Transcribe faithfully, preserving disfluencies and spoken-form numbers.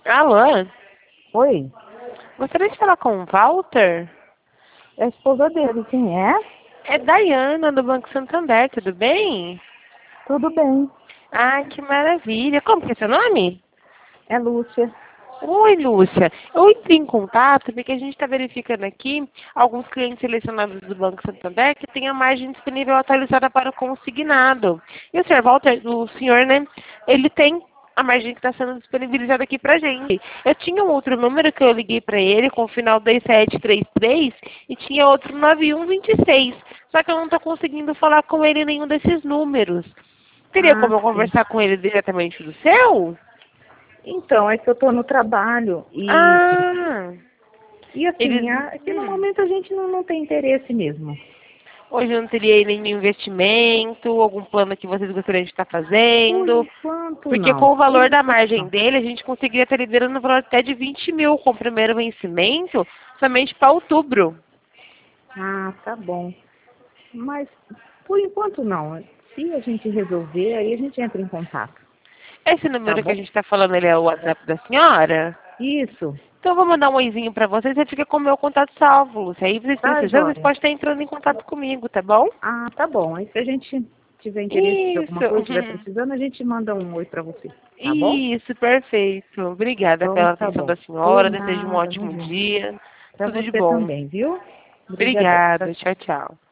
Alô? Oi, Gostaria de falar com o Walter? é a esposa dele, quem é? É Dayana, do Banco Santander, tudo bem? Tudo bem, Ah, que maravilha. Como que é seu nome? é Lúcia. Oi, Lúcia. Eu entrei em contato porque a gente está verificando aqui alguns clientes selecionados do Banco Santander que têm a margem disponível atualizada para o consignado. E o senhor Walter, o senhor, né, ele tem a margem que está sendo disponibilizada aqui para gente. Eu tinha um outro número que eu liguei para ele com o final dois sete três três e tinha outro nove um dois seis. Só que eu não estou conseguindo falar com ele em nenhum desses números. Teria Ah, como eu sim. conversar com ele diretamente do seu? Então, é que eu tô no trabalho e, Ah, e eles. assim, a- é que no Hum, momento a gente não, não tem interesse mesmo. hoje não teria aí nenhum investimento, algum plano que vocês gostariam de estar Por fazendo? enquanto, Porque não. com o Por valor da enquanto, margem não. dele, a gente conseguiria estar liberando no valor até de vinte mil com o primeiro vencimento, somente para outubro. Ah, tá bom. Mas, por enquanto, não. Se a gente resolver, aí a gente entra em contato, Esse tá número que a bom? gente está falando, ele é o WhatsApp da senhora? Isso, Então eu vou mandar um oizinho para vocês, você fica com o meu contato salvo, Lúcia. Aí vocês tá, precisando, vocês joia? podem estar entrando em contato comigo, tá bom? Ah, tá bom. Aí se a gente tiver interesse de alguma Isso. coisa, estiver precisando, a gente manda um oi pra você, tá bom? Isso, perfeito. Obrigada Então pela tá atenção bom. da Por senhora. Desejo um nada, ótimo imagina. dia. Pra Tudo de você bom. também, viu? Obrigadão. Tchau, Obrigada. tchau. Tchau, tchau.